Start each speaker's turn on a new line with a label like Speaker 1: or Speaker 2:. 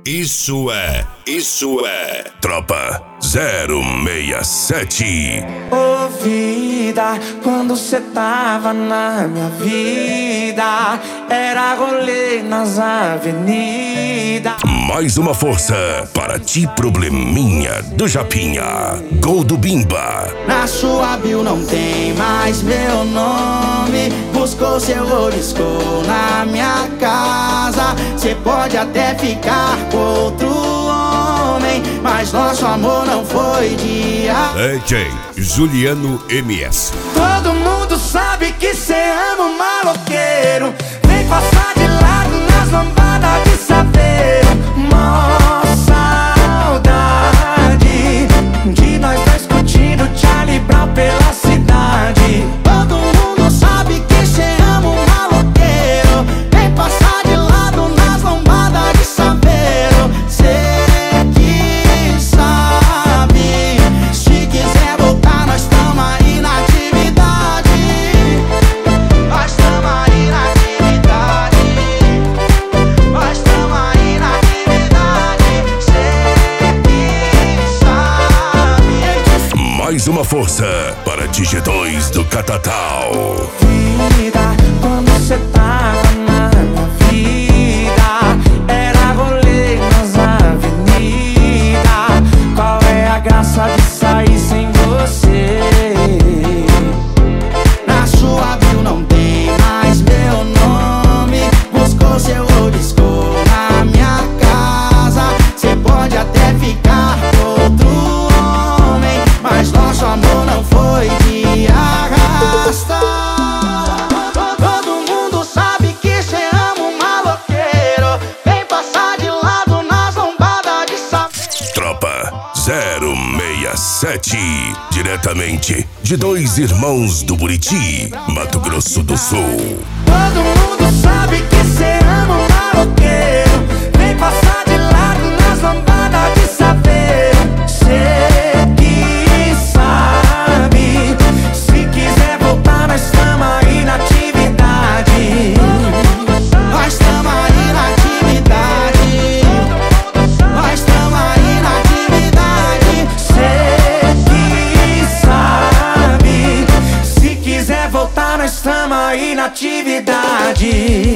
Speaker 1: Isso é Tropa 067.
Speaker 2: Ô vida, quando cê tava na minha vida, era rolê nas avenidas.
Speaker 1: Mais uma força para ti, probleminha do Japinha. Gol do Bimba.
Speaker 2: Na sua bio não tem mais meu nome. Buscou seu oliscou na minha casa. Cê pode até ficar com outro homem, mas nosso amor não foi de
Speaker 1: DJ Juliano MS.
Speaker 2: Todo mundo sabe que cê ama um maloqueiro. Vem passar de lado nas lambadas de saveiro. Mó saudade de nós dois curtindo Charlie Brown pela cidade. Todo mundo sabe que cê ama um maloqueiro. Vem passar de lado nas lambadas de saveiro. Cê que sabe, se quiser voltar nós tamo aí na atividade. Nós tamo aí na atividade. Nós tamo aí na atividade. Cê que sabe.
Speaker 1: Mais uma força para Digi2 do Catatal.
Speaker 2: Vida, quando cê tava na minha vida, era rolê nas avenidas. Qual é a graça de sair sem você? Na sua bio não tem mais meu nome. Buscou seu oliscou na minha casa. Cê pode até ficar com outro homem, mas nosso amor não foi de arrasta. Todo mundo sabe que cê ama um maloqueiro. Vem passar de lado nas lombadas de saveiro.
Speaker 1: Tropa 067. Diretamente de Dois Irmãos do Buriti, Mato Grosso do Sul.
Speaker 2: Todo mundo sabe que cê ama um maloqueiro. Vem passar de lado nas lambadas de saveiro. Cê que sabe, se quiser voltar nós tamo aí na atividade. Nós tamo aí na atividade. Nós tamo aí na atividade. Cê que sabe, se quiser voltar nós tamo aí na atividade.